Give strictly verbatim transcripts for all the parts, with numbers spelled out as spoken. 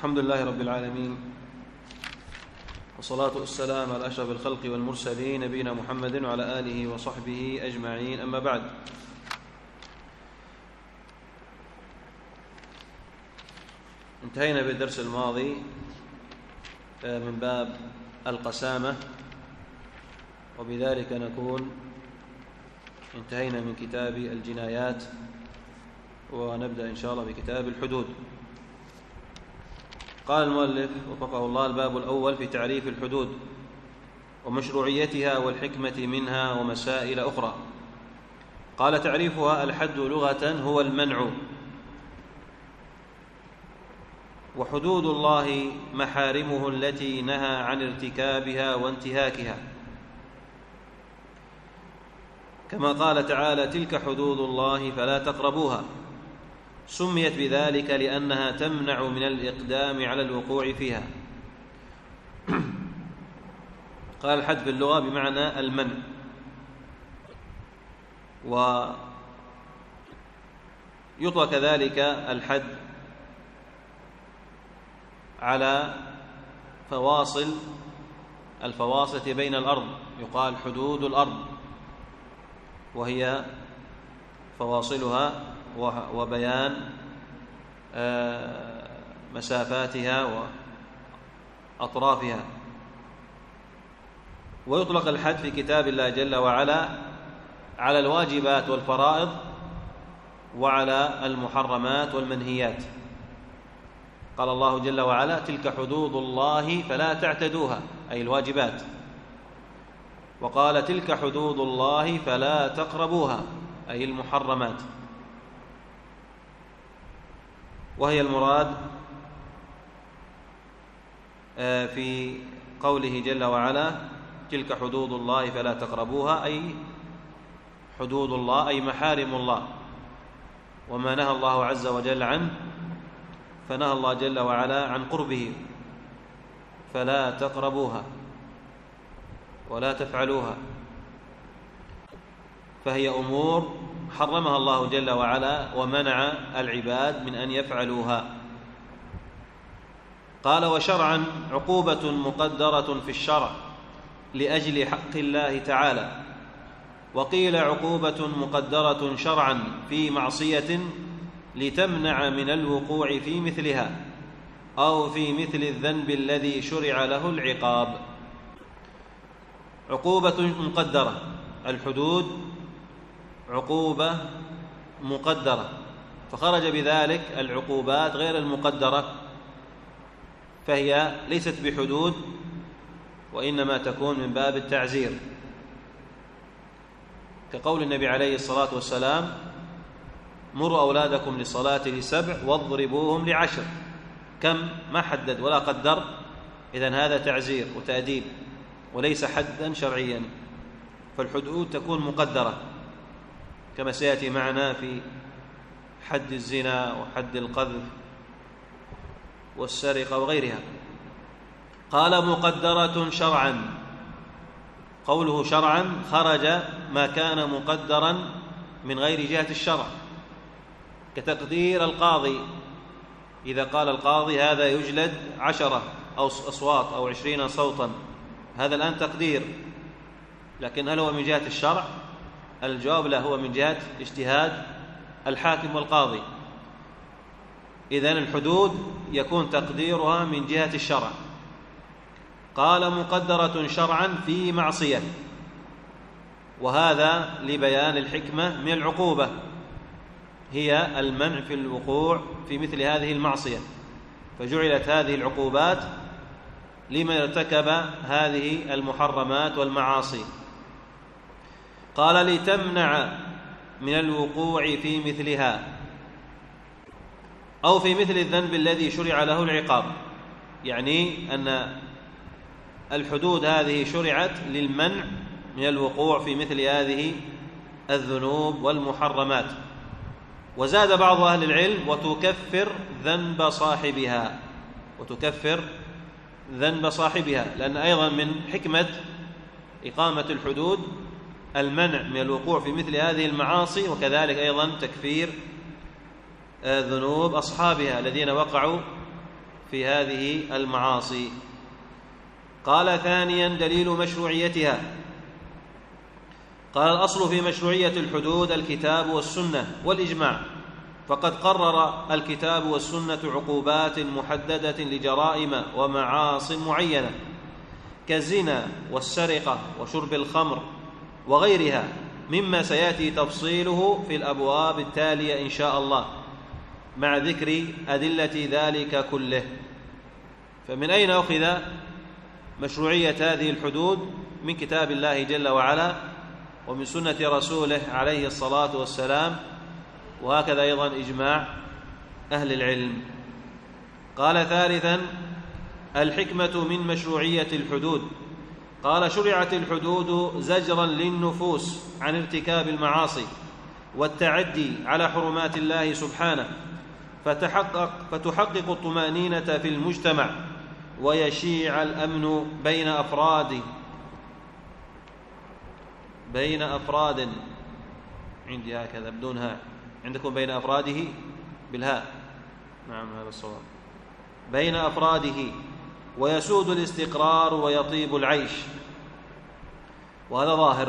الحمد لله رب العالمين، والصلاة والسلام على أشرف الخلق والمرسلين نبينا محمد وعلى آله وصحبه أجمعين. أما بعد، انتهينا بالدرس الماضي من باب القسامة، وبذلك نكون انتهينا من كتاب الجنايات، ونبدأ إن شاء الله بكتاب الحدود. قال المؤلف وفقه الله: الباب الأول في تعريف الحدود ومشروعيتها والحكمة منها ومسائل أخرى. قال: تعريفها: الحد لغة هو المنع، وحدود الله محارمه التي نهى عن ارتكابها وانتهاكها، كما قال تعالى: تلك حدود الله فلا تقربوها. سميت بذلك لأنها تمنع من الإقدام على الوقوع فيها. قال: الحد في اللغة بمعنى المنع، ويطلق كذلك الحد على فواصل الفواصل بين الأرض، يقال حدود الأرض، وهي فواصلها وبيان مسافاتها وأطرافها. ويطلق الحد في كتاب الله جل وعلا على الواجبات والفرائض، وعلى المحرمات والمنهيات. قال الله جل وعلا: تلك حدود الله فلا تعتدوها، أي الواجبات. وقال: تلك حدود الله فلا تقربوها، أي المحرمات. وهي المراد في قوله جل وعلا: تلك حدود الله فلا تقربوها، أي حدود الله، أي محارم الله، وما نهى الله عز وجل عنه، فنهى الله جل وعلا عن قربه، فلا تقربوها ولا تفعلوها. فهي أمور حرمها الله جل وعلا ومنع العباد من أن يفعلوها. قال: وشرعا عقوبة مقدرة في الشرع لأجل حق الله تعالى. وقيل عقوبة مقدرة شرعا في معصية لتمنع من الوقوع في مثلها، أو في مثل الذنب الذي شرع له العقاب. عقوبة مقدرة، الحدود عقوبة مقدرة، فخرج بذلك العقوبات غير المقدرة، فهي ليست بحدود، وإنما تكون من باب التعزير، كقول النبي عليه الصلاة والسلام: مروا أولادكم للصلاة لسبع واضربوهم لعشر. كم؟ ما حدد ولا قدر، إذن هذا تعزير وتأديب وليس حدا شرعيا. فالحدود تكون مقدرة، كما سيأتي معنا في حد الزنا وحد القذف والسرقة وغيرها. قال: مقدرة شرعا. قوله شرعا خرج ما كان مقدرا من غير جهة الشرع، كتقدير القاضي، إذا قال القاضي: هذا يجلد عشرة أو أصوات أو عشرين صوتا، هذا الآن تقدير، لكن هل هو من جهة الشرع؟ الجواب لا، هو من جهة اجتهاد الحاكم والقاضي. إذن الحدود يكون تقديرها من جهة الشرع. قال: مقدرة شرعا في معصية، وهذا لبيان الحكمة من العقوبة، هي المنع في الوقوع في مثل هذه المعصية، فجعلت هذه العقوبات لمن ارتكب هذه المحرمات والمعاصي. قال: لتمنع من الوقوع في مثلها، أو في مثل الذنب الذي شرع له العقاب، يعني أن الحدود هذه شرعت للمنع من الوقوع في مثل هذه الذنوب والمحرمات. وزاد بعض أهل العلم: وتكفر ذنب صاحبها، وتكفر ذنب صاحبها، لأن أيضا من حكمة إقامة الحدود المنع من الوقوع في مثل هذه المعاصي، وكذلك أيضا تكفير ذنوب أصحابها الذين وقعوا في هذه المعاصي. قال ثانيا دليل مشروعيتها. قال الأصل في مشروعية الحدود الكتاب والسنة والإجماع، فقد قرر الكتاب والسنة عقوبات محددة لجرائم ومعاص معينة كالزنا والسرقة وشرب الخمر وغيرها، مما سيأتي تفصيله في الأبواب التالية إن شاء الله مع ذكر أدلة ذلك كله. فمن أين أخذ مشروعية هذه الحدود؟ من كتاب الله جل وعلا ومن سنة رسوله عليه الصلاة والسلام، وهكذا أيضا إجماع أهل العلم. قال ثالثا الحكمة من مشروعية الحدود. قال شرعت الحدود زجرا للنفوس عن ارتكاب المعاصي والتعدي على حرمات الله سبحانه، فتحقق فتحقق الطمأنينة في المجتمع ويشيع الأمن بين أفراد بين أفراد عندي هكذا بدون هاء، عندكم بين أفراده بالهاء، نعم هذا الصواب، بين أفراده، ويسود الاستقرار ويطيب العيش، وهذا ظاهر.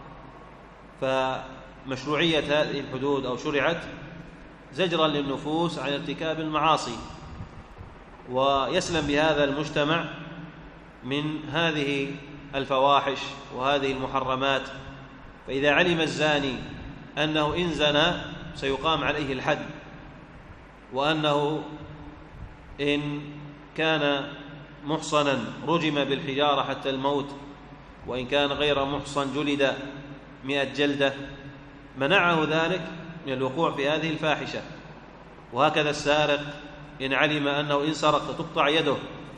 فمشروعية هذه الحدود أو شرعت زجرا للنفوس عن ارتكاب المعاصي، ويسلم بهذا المجتمع من هذه الفواحش وهذه المحرمات. فإذا علم الزاني أنه إن زنى سيقام عليه الحد، وأنه إن كان محصنا رجم بالحجارة حتى الموت، وإن كان غير محصن جلد مئة جلدة، منعه ذلك من الوقوع في هذه الفاحشة. وهكذا السارق إن علم أنه إن سرق تقطع يده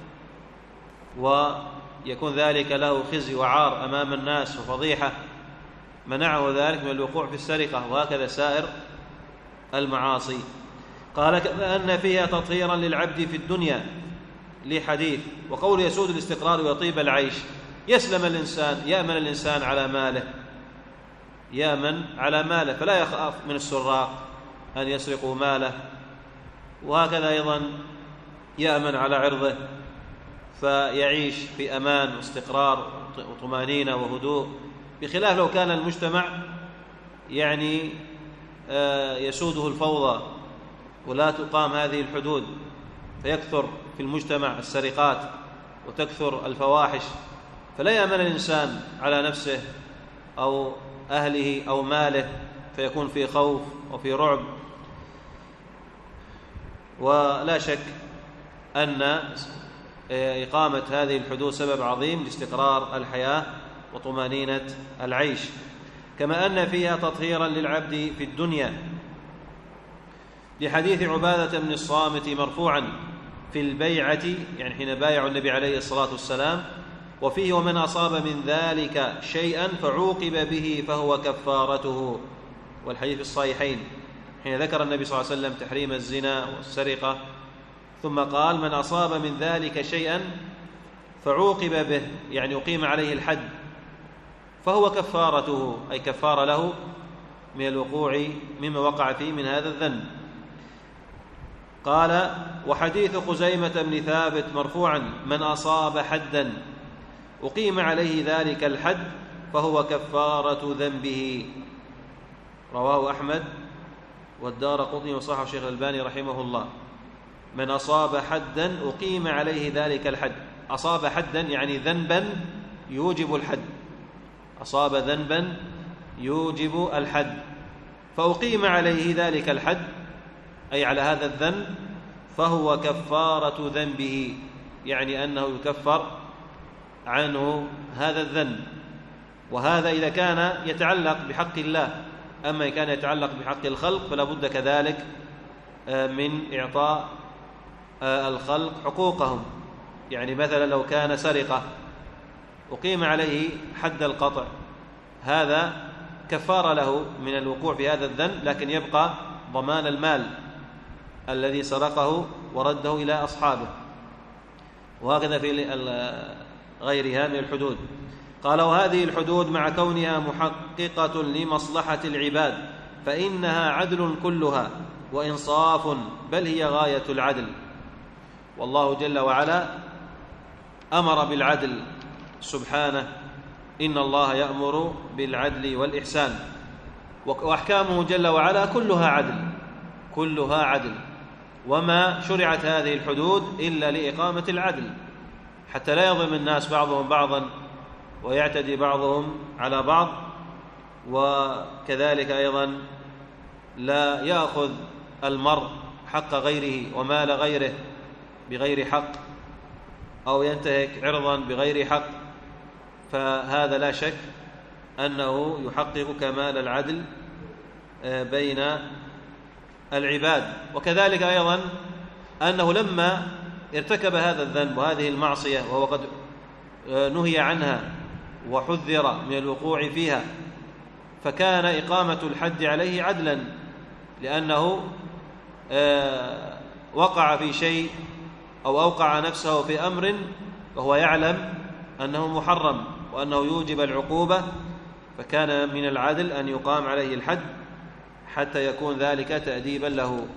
ويكون ذلك له خزي وعار أمام الناس وفضيحة، منعه ذلك من الوقوع في السرقة، وهكذا سائر المعاصي. قال كأن فيها تطهيرا للعبد في الدنيا لحديث وقول يسود الاستقرار ويطيب العيش، يسلم الإنسان، يأمن الإنسان على ماله، يأمن على ماله، فلا يخاف من السراق أن يسرقوا ماله، وهكذا أيضا يأمن على عرضه فيعيش في أمان واستقرار وطمأنينة وهدوء، بخلاف لو كان المجتمع يعني يسوده الفوضى ولا تقام هذه الحدود، فيكثر في المجتمع السرقات وتكثر الفواحش، فلا يأمن الإنسان على نفسه أو أهله أو ماله، فيكون في خوف وفي رعب. ولا شك أن إقامة هذه الحدود سبب عظيم لاستقرار الحياة وطمأنينة العيش، كما أن فيها تطهيرا للعبد في الدنيا لحديث عبادة بن الصامت مرفوعا في البيعة، يعني حين بايع النبي عليه الصلاة والسلام، وفيه ومن أصاب من ذلك شيئا فعوقب به فهو كفارته، والحديث في الصحيحين حين ذكر النبي صلى الله عليه وسلم تحريم الزنا والسرقة، ثم قال من أصاب من ذلك شيئا فعوقب به، يعني يقيم عليه الحد، فهو كفارته، أي كفار له من الوقوع مما وقع فيه من هذا الذنب. قال وحديث خزيمة بن ثابت مرفوعا من أصاب حدا أقيم عليه ذلك الحد فهو كفارة ذنبه، رواه أحمد والدارقطني وصححه الشيخ الألباني رحمه الله. من أصاب حدا أقيم عليه ذلك الحد، أصاب حدا يعني ذنبا يوجب الحد، أصاب ذنبا يوجب الحد فأقيم عليه ذلك الحد، أي على هذا الذنب، فهو كفارة ذنبه، يعني أنه يكفر عنه هذا الذنب. وهذا إذا كان يتعلق بحق الله، أما إذا كان يتعلق بحق الخلق فلا بد كذلك من إعطاء الخلق حقوقهم. يعني مثلا لو كان سرقة أقيم عليه حد القطع، هذا كفار له من الوقوع في هذا الذنب، لكن يبقى ضمان المال الذي سرقه ورده إلى أصحابه، وهكذا في غيرها من الحدود. قال وهذه الحدود مع كونها محققة لمصلحة العباد فإنها عدل كلها وإنصاف، بل هي غاية العدل. والله جل وعلا أمر بالعدل سبحانه: إن الله يأمر بالعدل والإحسان. وأحكامه جل وعلا كلها عدل، كلها عدل، وما شرعت هذه الحدود إلا لإقامة العدل، حتى لا يظلم الناس بعضهم بعضا ويعتدي بعضهم على بعض، وكذلك أيضا لا يأخذ المرء حق غيره ومال غيره بغير حق، أو ينتهك عرضا بغير حق، فهذا لا شك أنه يحقق كمال العدل بين العباد. وكذلك أيضا أنه لما ارتكب هذا الذنب وهذه المعصية وهو قد نهي عنها وحذر من الوقوع فيها، فكان إقامة الحد عليه عدلا، لأنه وقع في شيء أو أوقع نفسه في أمر وهو يعلم أنه محرم وأنه يوجب العقوبة، فكان من العدل أن يقام عليه الحد حتى يكون ذلك تأديبا له.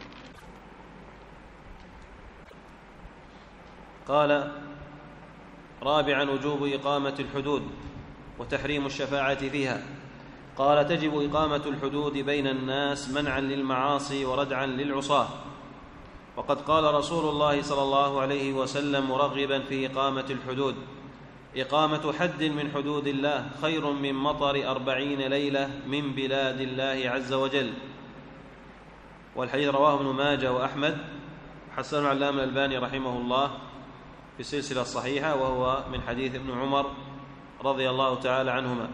قال: رابعا: وجوب إقامة الحدود وتحريم الشفاعة فيها. قال: تجب إقامة الحدود بين الناس منعا للمعاصي وردعا للعصاة. وقد قال رسول الله صلى الله عليه وسلم مرغبا في إقامة الحدود: إقامة حد من حدود الله خير من مطر أربعين ليلة من بلاد الله عز وجل. والحديث رواه ابن ماجه وأحمد، حسنه العلامة الألباني رحمه الله في السلسلة الصحيحة، وهو من حديث ابن عمر رضي الله تعالى عنهما.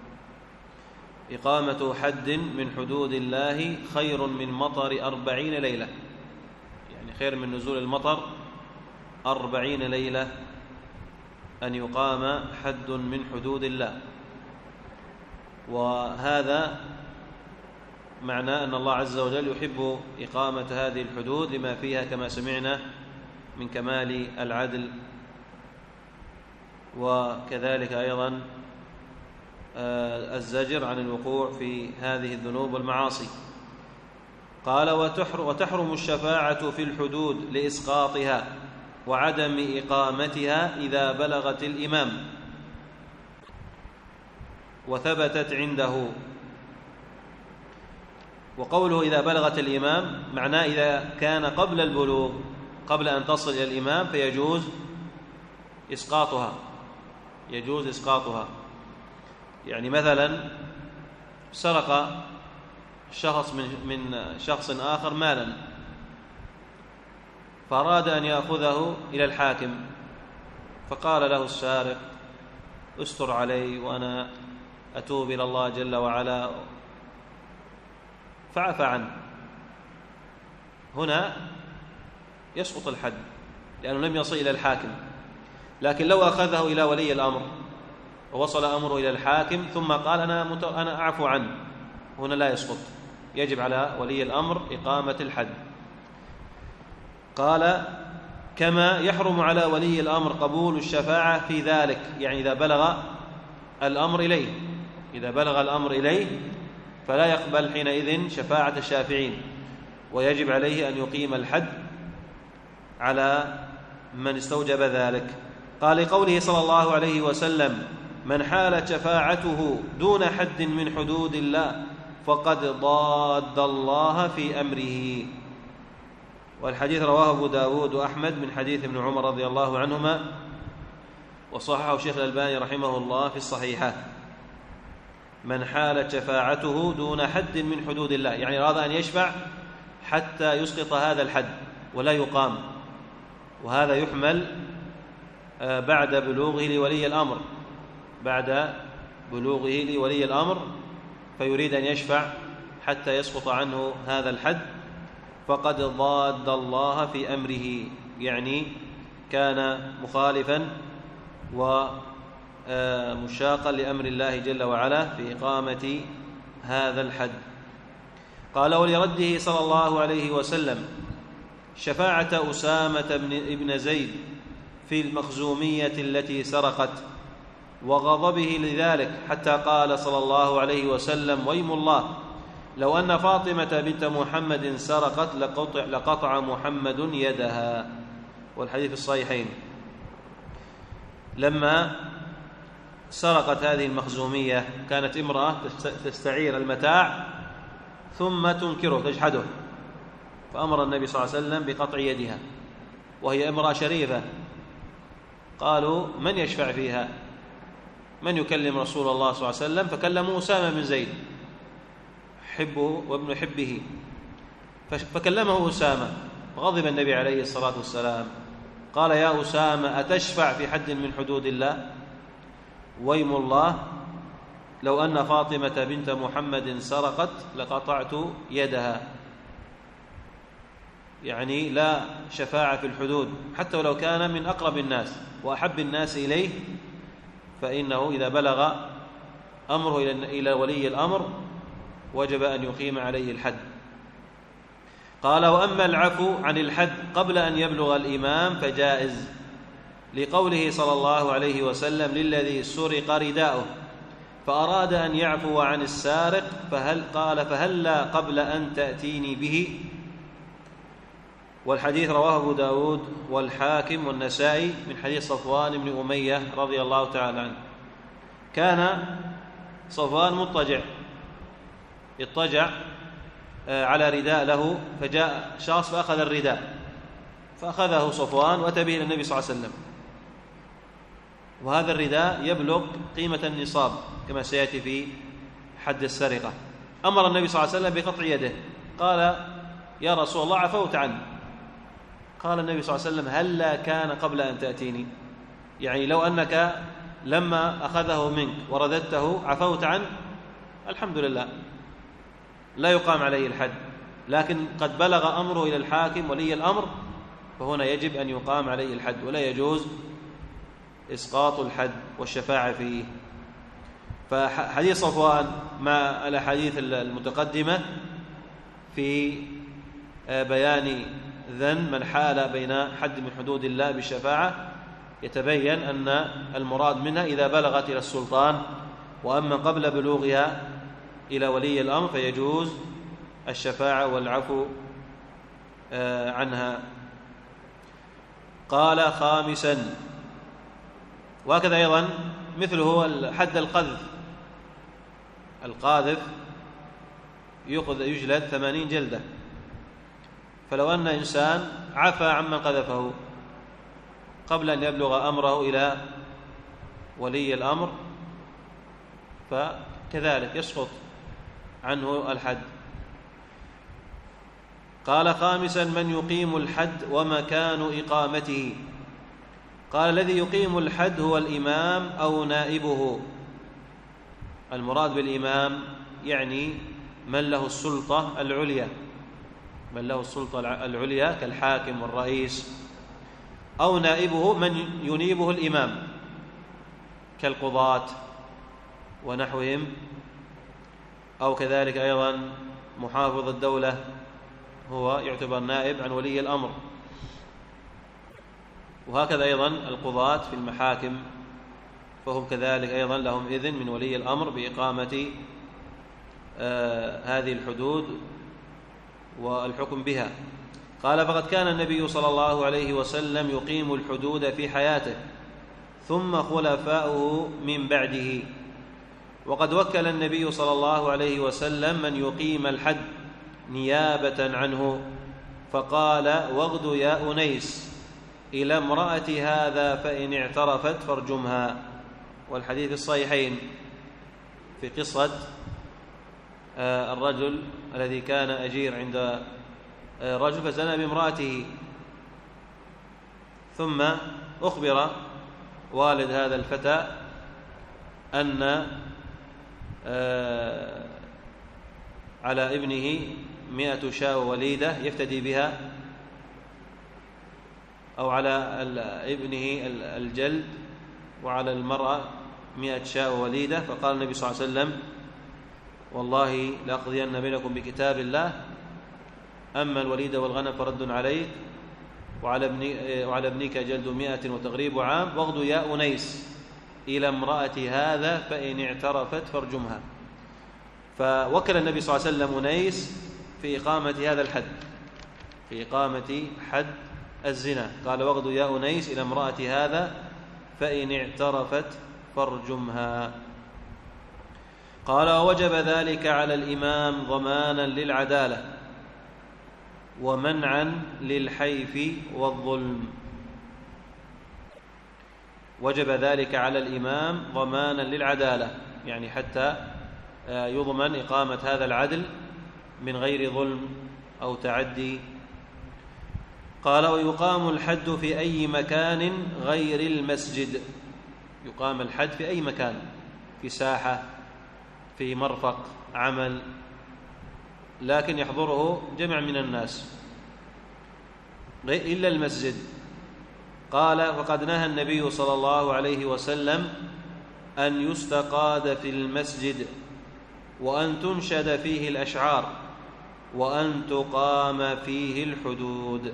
إقامة حد من حدود الله خير من مطر أربعين ليلة، يعني خير من نزول المطر أربعين ليلة أن يقام حد من حدود الله. وهذا معناه أن الله عز وجل يحب إقامة هذه الحدود لما فيها كما سمعنا من كمال العدل، وكذلك أيضا الزجر عن الوقوع في هذه الذنوب والمعاصي. قال: وتحرم الشفاعة في الحدود لإسقاطها وعدم إقامتها إذا بلغت الإمام وثبتت عنده. وقوله إذا بلغت الإمام معناه إذا كان قبل البلوغ، قبل أن تصل إلى الإمام، فيجوز إسقاطها، يجوز إسقاطها. يعني مثلا سرق شخص من من شخص آخر مالا، فأراد أن يأخذه إلى الحاكم، فقال له السارق: استر علي وأنا أتوب إلى الله جل وعلا، فعفى عنه. هنا يسقط الحد لأنه لم يصل إلى الحاكم. لكن لو أخذه إلى ولي الأمر ووصل أمره إلى الحاكم ثم قال: أنا أنا أعفو عنه، هنا لا يسقط، يجب على ولي الأمر إقامة الحد. قال: كما يحرم على ولي الأمر قبول الشفاعة في ذلك، يعني إذا بلغ الأمر إليه، إذا بلغ الأمر إليه فلا يقبل حينئذ شفاعة الشافعين، ويجب عليه أن يقيم الحد على من استوجب ذلك. قال: لقوله صلى الله عليه وسلم: من حالت شفاعته دون حد من حدود الله فقد ضاد الله في أمره. والحديث رواه أبو داود وأحمد من حديث ابن عمر رضي الله عنهما، وصححه الشيخ الألباني رحمه الله في الصحيحة. من حالت شفاعته دون حد من حدود الله، يعني أراد أن يشفع حتى يسقط هذا الحد ولا يقام، وهذا يحمل بعد بلوغه لولي الأمر، بعد بلوغه لولي الأمر فيريد أن يشفع حتى يسقط عنه هذا الحد، فقد ضاد الله في أمره، يعني كان مخالفا ومشاقا لأمر الله جل وعلا في إقامة هذا الحد. قال: ولرده صلى الله عليه وسلم شفاعة أسامة بن زيد في المخزومية التي سرقت وغضبه لذلك، حتى قال صلى الله عليه وسلم: ويم الله لو أن فاطمة بنت محمد سرقت لقطع, لقطع محمد يدها. والحديث الصحيحين. لما سرقت هذه المخزومية كانت امرأة تستعير المتاع ثم تنكره تجحده، فأمر النبي صلى الله عليه وسلم بقطع يدها، وهي امرأة شريفة. قالوا: من يشفع فيها؟ من يكلم رسول الله صلى الله عليه وسلم؟ فكلموا أسامة بن زيد حبه وابن حبه، فكلمه أسامة، فغضب النبي عليه الصلاة والسلام، قال: يا أسامة، أتشفع في حد من حدود الله؟ ويم الله، لو أن فاطمة بنت محمد سرقت لقطعت يدها. يعني لا شفاعة في الحدود، حتى ولو كان من أقرب الناس وأحب الناس إليه، فإنه إذا بلغ أمره إلى ولي الأمر وجب أن يقيم عليه الحد. قال: وأما العفو عن الحد قبل أن يبلغ الإمام فجائز، لقوله صلى الله عليه وسلم: للذي سرق رداؤه فأراد أن يعفو عن السارق فهل قال فهلا قبل أن تأتيني به. والحديث رواه أبو داود والحاكم والنسائي من حديث صفوان بن أمية رضي الله تعالى عنه. كان صفوان مضطجع اضطجع على رداء له، فجاء شخص فأخذ الرداء، فأخذه صفوان وأتى به إلى النبي صلى الله عليه وسلم، وهذا الرداء يبلغ قيمة النصاب كما سيأتي في حد السرقة. أمر النبي صلى الله عليه وسلم بقطع يده، قال: يا رسول الله، عفوت عنه. قال النبي صلى الله عليه وسلم: هلا كان قبل أن تأتيني؟ يعني لو أنك لما أخذه منك ورددته عفوت عنه، الحمد لله، لا يقام عليه الحد. لكن قد بلغ أمره إلى الحاكم ولي الأمر، فهنا يجب أن يقام عليه الحد، ولا يجوز إسقاط الحد والشفاعة فيه. فحديث صفوان مع الأحاديث المتقدمة في بيان ذن من حال بين حد من حدود الله بالشفاعة، يتبين أن المراد منها إذا بلغت إلى السلطان، وأما قبل بلوغها إلى ولي الأمر فيجوز الشفاعة والعفو عنها. قال: خامسا، وهكذا أيضا مثله حد القذف، القاذف يأخذ يجلد ثمانين جلدة، فلو أن إنسان عفى عمن قذفه قبل أن يبلغ أمره إلى ولي الأمر فكذلك يسقط عنه الحد. قال: خامسا، من يقيم الحد ومكان إقامته. قال: الذي يقيم الحد هو الإمام أو نائبه. المراد بالإمام يعني من له السلطة العليا، من له السلطة العليا كالحاكم والرئيس، أو نائبه من ينيبه الإمام كالقضاة ونحوهم، أو كذلك أيضا محافظ الدولة هو يعتبر نائب عن ولي الأمر، وهكذا أيضا القضاة في المحاكم فهم كذلك أيضا لهم إذن من ولي الأمر بإقامة آه هذه الحدود والحكم بها. قال: فقد كان النبي صلى الله عليه وسلم يقيم الحدود في حياته ثم خلفاؤه من بعده، وقد وكل النبي صلى الله عليه وسلم من يقيم الحد نيابة عنه، فقال: واغد يا أنيس إلى امرأة هذا فإن اعترفت فارجمها. والحديث الصحيحين في قصة الرجل الذي كان أجير عند رجل فزنى بامرأته، ثم أخبر والد هذا الفتى أن على ابنه مئة شاة وليدة يفتدي بها، أو على ابنه الجلد وعلى المرأة مئة شاة وليدة. فقال النبي صلى الله عليه وسلم: والله لأقضين بينكم بكتاب الله، أما الوليد والغنم فرد عليك، وعلى, ابن وعلى ابنك جلد مئة وتغريب عام، واغد يا أنيس إلى امرأة هذا فإن اعترفت فارجمها. فوكل النبي صلى الله عليه وسلم أنيس في إقامة هذا الحد، في إقامة حد الزنا. قال واغد يا أنيس إلى امرأة هذا فإن اعترفت فارجمها. قال ووجب ذلك على الإمام ضمانا للعدالة ومنعا للحيف والظلم. وجب ذلك على الإمام ضمانا للعدالة، يعني حتى يضمن إقامة هذا العدل من غير ظلم أو تعدي. قال ويقام الحد في أي مكان غير المسجد. يقام الحد في أي مكان، في ساحة، في مرفق عمل، لكن يحضره جمع من الناس إلا المسجد. قال فقد نهى النبي صلى الله عليه وسلم أن يستقاد في المسجد وأن تنشد فيه الأشعار وأن تقام فيه الحدود.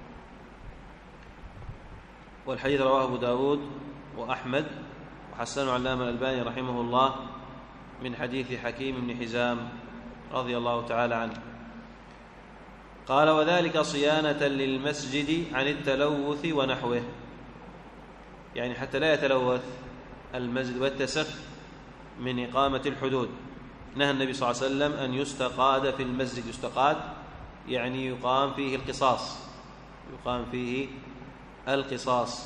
والحديث رواه أبو داود وأحمد وحسنه علامة الألباني رحمه الله من حديث حكيم بن حزام رضي الله تعالى عنه. قال وذلك صيانة للمسجد عن التلوث ونحوه، يعني حتى لا يتلوث المسجد ويتسخ من إقامة الحدود. نهى النبي صلى الله عليه وسلم أن يستقاد في المسجد. يستقاد يعني يقام فيه القصاص، يقام فيه القصاص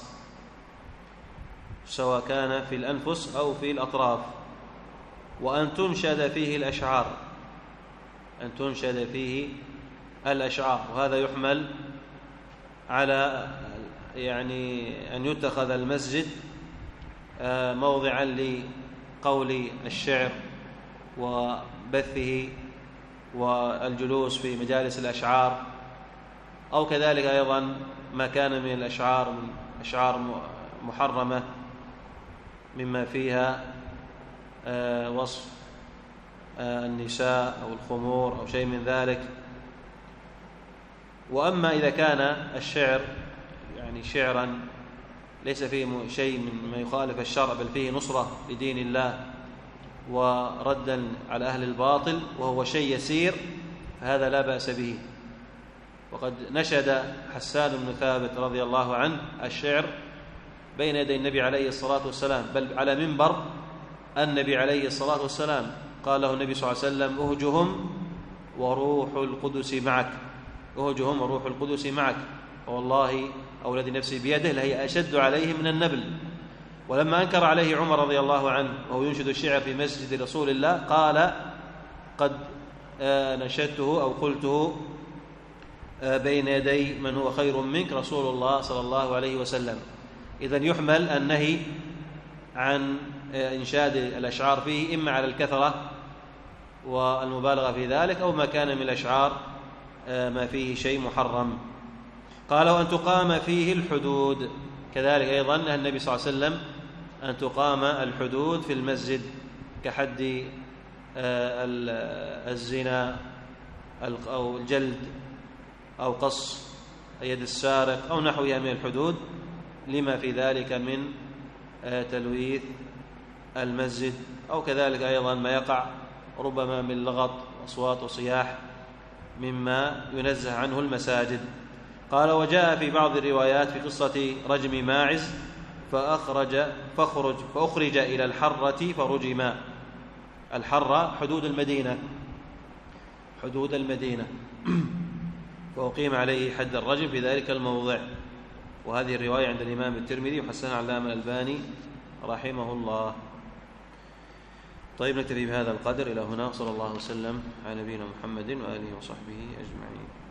سواء كان في الأنفس أو في الأطراف. وأن تنشد فيه الأشعار، أن تنشد فيه الأشعار، وهذا يحمل على يعني أن يتخذ المسجد موضعا لقول الشعر وبثه والجلوس في مجالس الأشعار، أو كذلك أيضا ما كان من الأشعار من أشعار محرمة مما فيها وصف النساء أو الخمور أو شيء من ذلك. وأما إذا كان الشعر يعني شعرا ليس فيه شيء مما يخالف الشرع بل فيه نصرة لدين الله وردا على أهل الباطل وهو شيء يسير، فهذا لا بأس به. وقد نشد حسان بن ثابت رضي الله عنه الشعر بين يدي النبي عليه الصلاة والسلام، بل على منبر النبي عليه الصلاة والسلام. قال له النبي صلى الله عليه وسلم أهجهم وروح القدس معك، أهجهم وروح القدس معك، والله أو الذي نفسي بيده لهي أشد عليه من النبل. ولما أنكر عليه عمر رضي الله عنه وهو ينشد الشعر في مسجد رسول الله قال قد نشدته أو قلته بين يدي من هو خير منك رسول الله صلى الله عليه وسلم. إذن يحمل النهي عن إنشاد الأشعار فيه إما على الكثرة والمبالغة في ذلك أو ما كان من الأشعار ما فيه شيء محرم. قال وأن تقام فيه الحدود، كذلك أيضا نهى النبي صلى الله عليه وسلم أن تقام الحدود في المسجد كحد الزنا أو الجلد أو قص يد السارق أو نحوها من الحدود لما في ذلك من تلويث المسجد، أو كذلك أيضا ما يقع ربما من لغط وأصوات وصياح مما ينزه عنه المساجد. قال وجاء في بعض الروايات في قصة رجم ماعز فأخرج فأخرج, فأخرج إلى الحرة فرجما. الحرة حدود المدينة، حدود المدينة فأقيم عليه حد الرجم في ذلك الموضع. وهذه الرواية عند الإمام الترمذي وحسنها علامة الألباني رحمه الله. طيب نكتفي بهذا القدر إلى هنا، صلى الله وسلم على نبينا محمد وآله وصحبه أجمعين.